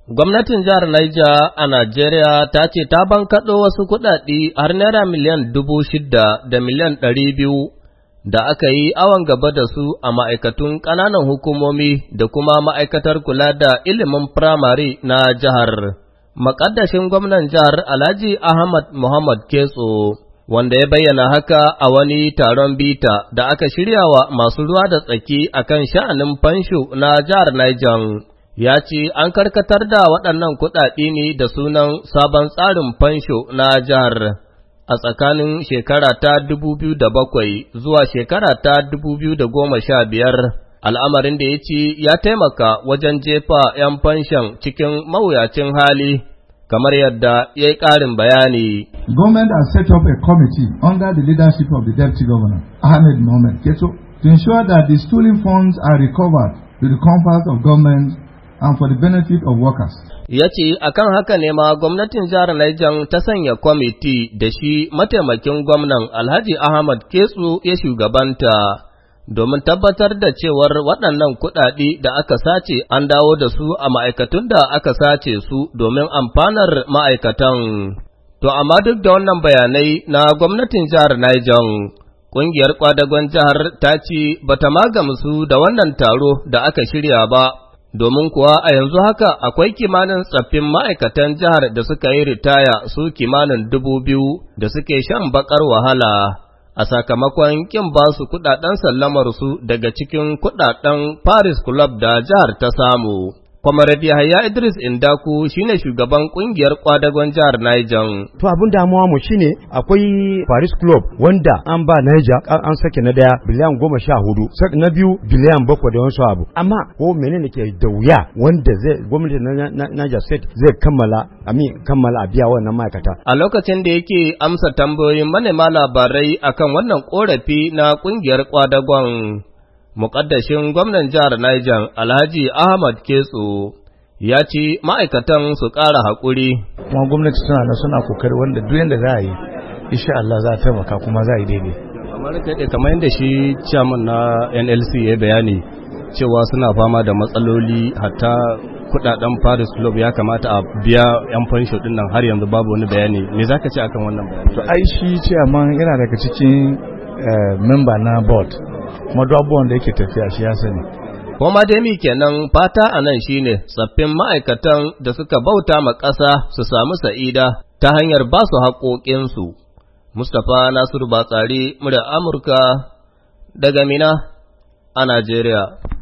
Gwamnatin jihar Niger a Najeriya ta ce ta bankaɗo wasu kuɗaɗe har naira miliyan 600 da miliyan 200 da aka yi awon gaba da su a ma'aikatun ƙananan hukumomi da kuma ma'aikatar kula da ilimin firamare na jihar. Maƙaddashin gwamnan jihar Alhaji Ahmad Muhammad Ketso, wanda ya bayyana haka a wani taron bita da aka shirya wa masu ruwa da tsaki akan sha'anin fansho na jihar Niger. Ya ce an karkatar da waɗannan kuɗaɗe ne da sunan sabon tsarin fansho na jihar a tsakanin shekara ta 2007 zuwa shekara ta 2015, al'amarin da ya ce ya taimaka wajen jefa ‘yan fanshon cikin mawuyacin hali, kamar yadda ya yi ƙarin bayani. Government has set up a committee under the leadership of the Deputy Governor, Ahmed Mohamed Ketso, to ensure that the stolen funds are recovered to the comfort of government and for the benefit of workers. Ya ce, akan haka ne ma gwamnatin jihar Niger ta sanya kwamiti da shi mataimakin gwamnan Alhaji Ahmad Ketso ya shugabanta, domin tabbatar da cewar waɗannan kuɗaɗe da aka sace an dawo da su a ma'aikatun da aka sace su domin amfanar ma'aikatan. To, amma duk da wannan bayanai na gwamnatin jihar Niger, ƙungiyar kwadagon jihar ta ce bata magamsu da wannan taro da aka shirya ba. Domin kuwa a yanzu haka akwai kimanin tsaffin ma'aikatan jihar da suka yi ritaya su kimanin 2,000 da suke shan bakar wahala a sakamakon kin ba su kudaden sallamarsu daga cikin kudaden Paris Club da jihar ta samu. Comrade Yahaya Idris Indaku shine shugaban kungiyar kwadagon jihar Niger. To abin damuwa mu shine akwai Paris Club wanda an ba Niger an sake na daya biliyan 14, na biyu biliyan 7 da wasu abu. Amma ko menene ke da wuya wanda zai gwamnati na Niger State zai kammala a biya wannan ma'aikata. A lokacin da yake amsa tambayoyin manema labarai akan wannan korafi na kungiyar kwadagon, Muƙaddashin gwamnan jihar Niger Alhaji Ahmad Ketso ya ce ma'aikatan su ƙara haƙuri. Kuma gwamnati suna kokari wanda duk yanda za a yi, insha Allah za a taimaka kuma za a yi daidai. Kamar yadda shi chairman na NLC ya bayani cewa suna fama da matsaloli, hatta kudaden Paris Club ya kamata a biya yan fansho din nan har yanzu babu wani bayani. Me zaka ce akan wannan bayani? To ai shi chairman yana daga cikin member na board. Kuma duk abubuwan da yake tafiya shi ya sani. Kuma dai mi kenan fata a nan shine tsaffin ma'aikatan da suka bauta ma ƙasa su samu sa'ida ta hanyar ba su haƙoƙinsu. Mustapha Nasiru Batsari, muryar Amurka daga Mina a Najeriya.